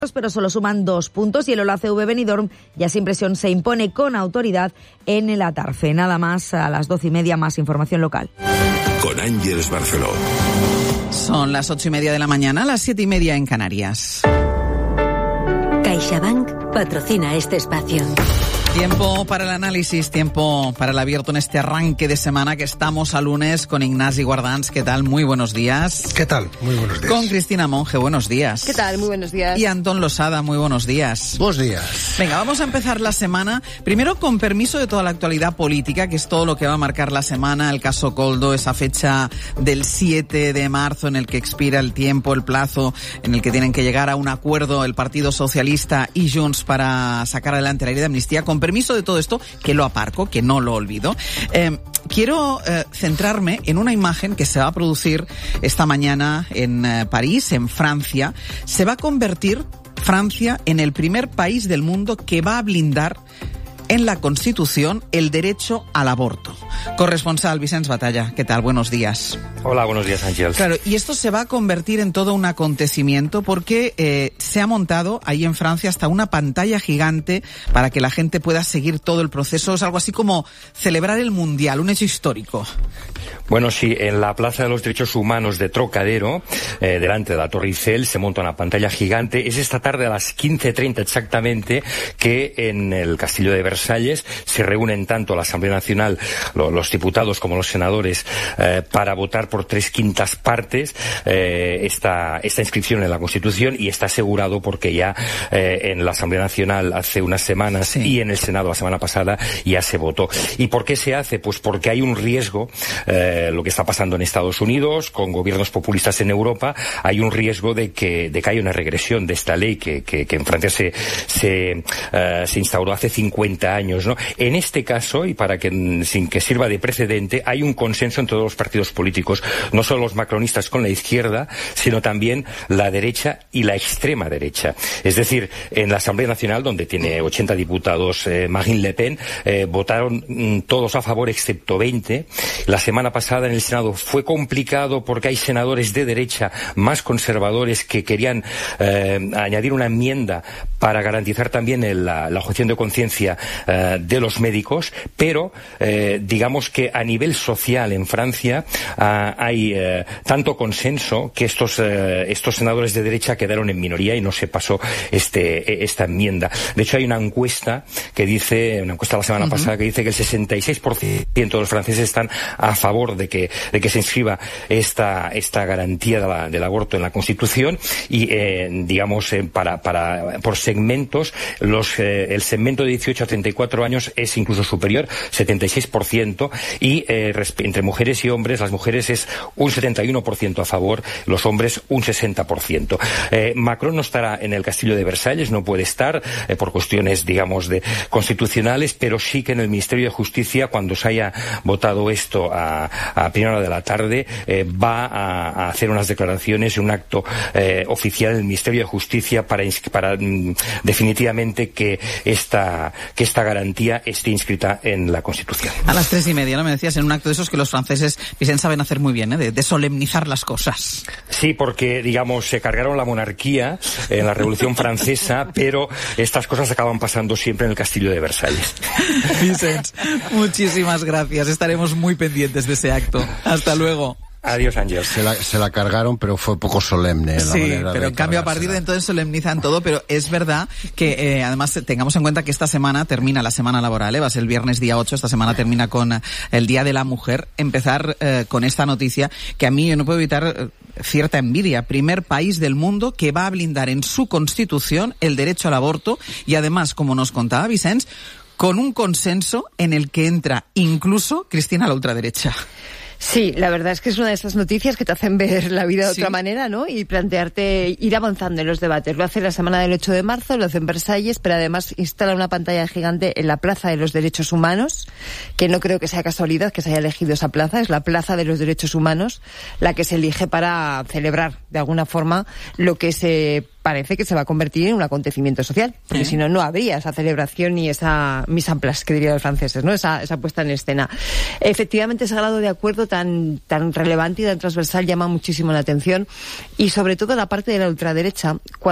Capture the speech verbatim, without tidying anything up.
pero solo suman dos puntos y el Ola C V Benidorm ya sin presión se impone con autoridad en el Atarfe. Nada más, a las doce y media más información local. Con Ángeles Barceló. Son las ocho y media de la mañana, las siete y media en Canarias. CaixaBank patrocina este espacio. Tiempo para el análisis, tiempo para el abierto en este arranque de semana que estamos a lunes con Ignasi Guardans. ¿Qué tal? Muy buenos días. ¿Qué tal? Muy buenos días. Con Cristina Monge, buenos días. ¿Qué tal? Muy buenos días. Y Antón Losada, muy buenos días. Buenos días. Venga, vamos a empezar la semana, primero con permiso de toda la actualidad política, que es todo lo que va a marcar la semana, el caso Koldo, esa fecha del siete de marzo en el que expira el tiempo, el plazo, en el que tienen que llegar a un acuerdo el Partido Socialista y Junts para sacar adelante la ley de amnistía. Con permiso de todo esto, que lo aparco, que no lo olvido, eh, quiero eh, centrarme en una imagen que se va a producir esta mañana en eh, París, en Francia. Se va a convertir Francia en el primer país del mundo que va a blindar en la Constitución el derecho al aborto. Corresponsal Vicenç Batalla, ¿qué tal? Buenos días. Hola, buenos días, Ángel. Claro, y esto se va a convertir en todo un acontecimiento porque eh, se ha montado ahí en Francia hasta una pantalla gigante para que la gente pueda seguir todo el proceso. Es algo así como celebrar el Mundial, un hecho histórico. Bueno, sí, en la Plaza de los Derechos Humanos de Trocadero, eh, delante de la Torre Eiffel, se monta una pantalla gigante. Es esta tarde a las quince treinta exactamente que en el Castillo de Versalles se reúnen tanto la Asamblea Nacional, lo, los diputados como los senadores, eh, para votar por tres quintas partes eh, esta, esta inscripción en la Constitución, y está asegurado porque ya eh, en la Asamblea Nacional hace unas semanas sí. y en el Senado la semana pasada ya se votó. ¿Y por qué se hace? Pues porque hay un riesgo, eh, lo que está pasando en Estados Unidos, con gobiernos populistas en Europa, hay un riesgo de que, de que haya una regresión de esta ley que, que, que en Francia se, se, uh, se instauró hace cincuenta años, ¿no? En este caso, y para que, sin que sirva de precedente, hay un consenso en todos los partidos políticos, no solo los macronistas con la izquierda, sino también la derecha y la extrema derecha. Es decir, en la Asamblea Nacional, donde tiene ochenta diputados, eh, Marine Le Pen, eh, votaron mm, todos a favor excepto veinte. La semana pasada en el Senado fue complicado porque hay senadores de derecha más conservadores que querían eh, añadir una enmienda para garantizar también el, la, la objeción de conciencia eh, de los médicos, pero eh, digamos que a nivel social en Francia eh, hay eh, tanto consenso que estos eh, estos senadores de derecha quedaron en minoría y no se pasó este esta enmienda. De hecho, hay una encuesta que dice, una encuesta la semana uh-huh. pasada, que dice que el sesenta y seis por ciento de los franceses están a favor de que de que se inscriba esta esta garantía de la, del aborto en la Constitución, y eh, digamos eh, para para por segmentos, los eh, el segmento de dieciocho a treinta y cuatro años es incluso superior, setenta y seis por ciento, y eh, entre mujeres y hombres, las mujeres es un setenta y uno por ciento a favor, los hombres un sesenta por ciento. Eh, Macron no estará en el Castillo de Versalles, no puede estar eh, por cuestiones, digamos, de constitucionales, pero sí que en el Ministerio de Justicia, cuando se haya votado esto a, a primera hora de la tarde, eh, va a, a hacer unas declaraciones, un acto eh, oficial en el Ministerio de Justicia para, para mm, definitivamente que esta, que esta garantía esté inscrita en la Constitución. A las tres y media, ¿no? Me decías, en un acto de esos que los franceses, Vicente, saben hacer muy bien, ¿eh? De, de solemnizar las cosas. Sí, porque, digamos, se cargaron la monarquía en la Revolución Francesa, pero estas cosas acaban pasando siempre en el Castillo de Versalles. Vicente, muchísimas gracias. Estaremos muy pendientes de ese acto. Hasta luego. Adiós, Ángel. Se la, se la cargaron, pero fue poco solemne. Sí, la manera pero de en cambio a partir de entonces solemnizan todo, pero es verdad que eh, además tengamos en cuenta que esta semana termina la semana laboral, ¿eh? Va a ser el viernes día ocho, esta semana termina con el Día de la Mujer. Empezar eh, con esta noticia que a mí yo no puedo evitar eh, cierta envidia. Primer país del mundo que va a blindar en su Constitución el derecho al aborto, y además, como nos contaba Vicens, con un consenso en el que entra incluso Cristina la ultraderecha. Sí, la verdad es que es una de esas noticias que te hacen ver la vida de ¿Sí? otra manera, ¿no? Y plantearte ir avanzando en los debates. Lo hace la semana del ocho de marzo, lo hace en Versalles, pero además instala una pantalla gigante en la Plaza de los Derechos Humanos, que no creo que sea casualidad que se haya elegido esa plaza, es la Plaza de los Derechos Humanos, la que se elige para celebrar de alguna forma lo que se parece que se va a convertir en un acontecimiento social, porque ¿Eh? si no, no habría esa celebración ni esa mise en place, que dirían los franceses, ¿no? Esa, esa puesta en escena. Efectivamente, ese grado de acuerdo tan, tan relevante y tan transversal llama muchísimo la atención, y sobre todo la parte de la ultraderecha,